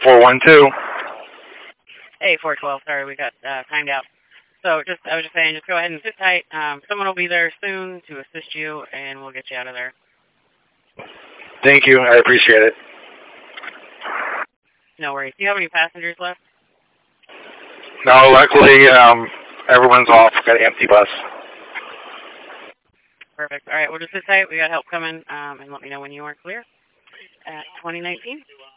412. Hey, 412. Sorry, we got timed out. So I was just saying, just go ahead and sit tight. Someone will be there soon to assist you, and we'll get you out of there. Thank you. I appreciate it. No worries. Do you have any passengers left? No, luckily, everyone's off. Got an empty bus. Perfect. All right, we'll just sit tight. We got help coming, and let me know when you are clear. At 2019.